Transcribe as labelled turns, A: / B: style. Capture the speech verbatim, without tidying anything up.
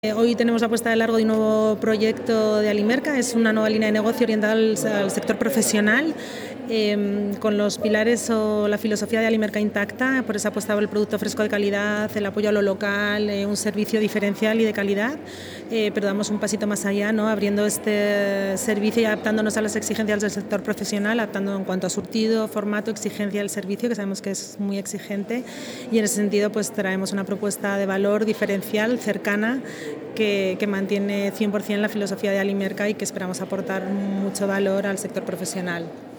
A: Hoy tenemos la puesta de largo de un nuevo proyecto de Alimerca, es una nueva línea de negocio orientada al, al sector profesional, eh, con los pilares o la filosofía de Alimerca intacta, por eso ha apostado el producto fresco de calidad, el apoyo a lo local, eh, un servicio diferencial y de calidad, eh, pero damos un pasito más allá, ¿no? Abriendo este servicio y adaptándonos a las exigencias del sector profesional, adaptando en cuanto a surtido, formato, exigencia del servicio, que sabemos que es muy exigente, y en ese sentido pues traemos una propuesta de valor diferencial, cercana, Que, que mantiene cien por ciento la filosofía de Alimerca y que esperamos aportar mucho valor al sector profesional.